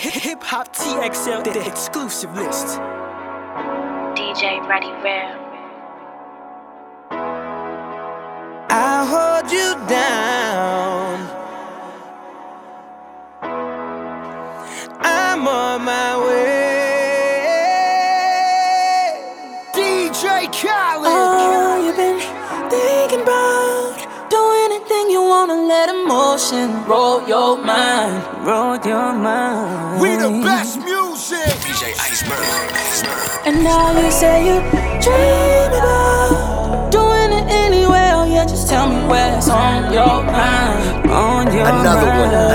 Hip Hop TXL, the exclusive list. DJ Ready Rare. I'll hold you down. I'm on my way. DJ Khaled. Oh, you've been thinking about doing anything you wanna, let emotion roll your mind. Roll your mind. We the best music. DJ Iceberg. And now you say you dream about doing it anyway. Oh yeah, just tell me what's on your mind. On your Another mind. one.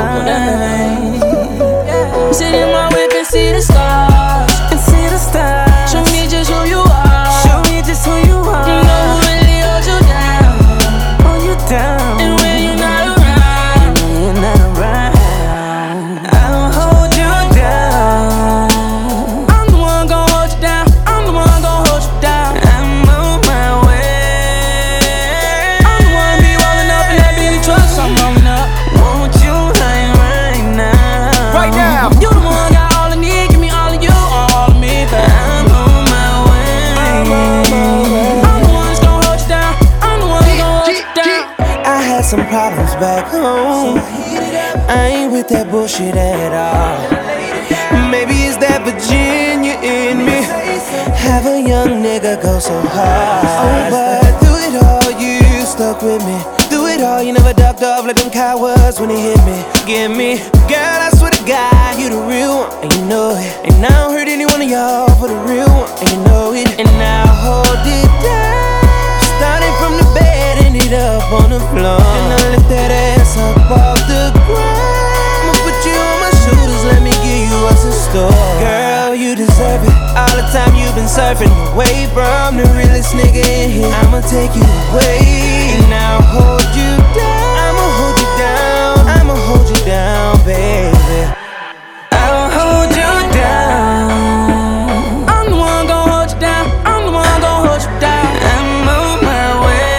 Sit in my whip and see the stars. And see the stars. Show me just who you are. Show me just who you are. You know who really holds you down. Hold you down. And when you're not around, you're not around, I'll hold you down. I'm the one gon' hold you down. I'm the one gon' hold you down. I'm on my way. I'm the one be rolling up in that Bentley truck, so I'm rolling up. Won't you like right now? Right now. You the one got all I need, give me all of you, all of me, but I'm on my way. I'm the one that's gon' hold you down. I'm the one that's gon' hold you down. I had some problems back home. I ain't with that bullshit at all. Maybe it's that Virginia in me. Have a young nigga go so hard. Oh, but through it all, you stuck with me. Through it all, you never ducked off like them cowards when they hit me. Give me, girl, I swear to God, you the real one, and you know it. And I don't hurt any one of y'all for the real one, and you know it. And I'll hold it down. Started from the bed, ended up on the floor. And I lift that ass up off the ground. I'ma put you on my shoulders, let me give you what's in store. Girl, you deserve it. All the time you've been surfing away from the realest nigga in here. I'ma take you away, and I'll hold you down. I'ma hold you down. I'ma hold you down, baby. I'll hold you down. I'm the one gon' hold you down. I'm the one gon' hold you down. I'm on my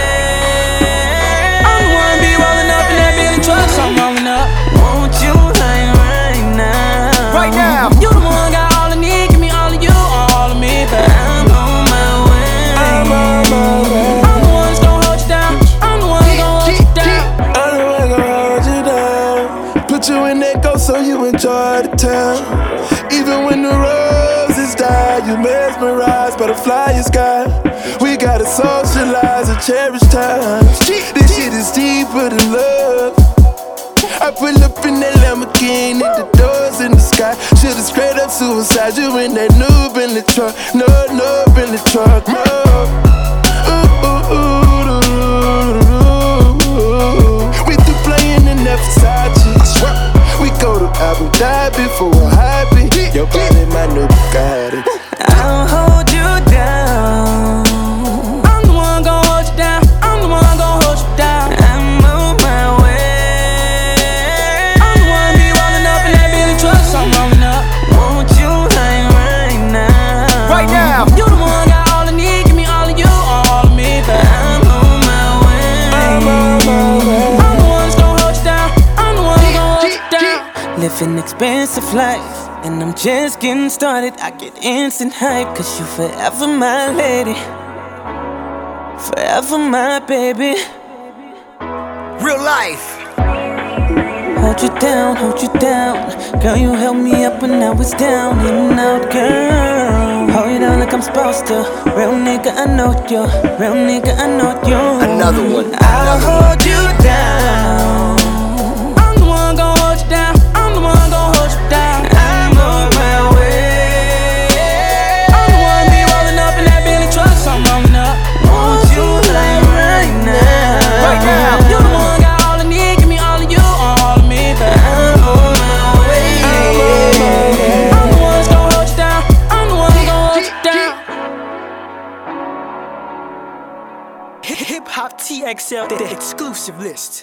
way. I'm the one be rolling up in that Bentley truck, so I'm rolling up. Won't you like right now? Right now. You the one got all I need, give me all of you, all of me, but I'm on my way. I'm on my way. I'm the one that's gon' hold you down. I'm the one gon' hold you down. I'm the one gon' hold you down. Put you in that ghost so you enjoy the town. Even when the roses die, you mesmerized by the flying sky. We gotta socialize and cherish times. This shit is deeper than love. I pull up in that Lamborghini, the doors in the sky. Should've straight up suicide you in that new Bentley truck. No, Bentley truck, no. We through playing in that Versace. We go to Abu Dhabi for a hobby. Your body, my new Bugatti. I'll hold you down. I'm the one gon' hold you down. I'm the one gon' hold you down. I'm on my way. I'm the one be rolling up in that Bentley truck, so I'm rolling up. Won't you like right now? Right now. You the one got all I need, give me all of you, all of me, but I'm on my way. I'm the one that's gon' hold you down. I'm the one gon' hold you down. Living expensive life, and I'm just getting started. I get instant hype, cause you forever my lady, forever my baby. Real life. Hold you down, girl, you held me up when I was down and out, girl. Hold you down like I'm supposed to. Real nigga, I know you. Real nigga, I know you. Another one. I'll hold you down. I'm the one gon' hold you down. I'm the one gon' hold you down. I'm on my way. I'm the one be rolling up in that Bentley truck, so I'm rolling up. Won't you like right now? Right now. You the one got all I need, give me all of you, all of me, but I'm on my way. I'm the one that's gon' hold you down. I'm the one gon' hold you down. Hip Hop TXL, the exclusive list.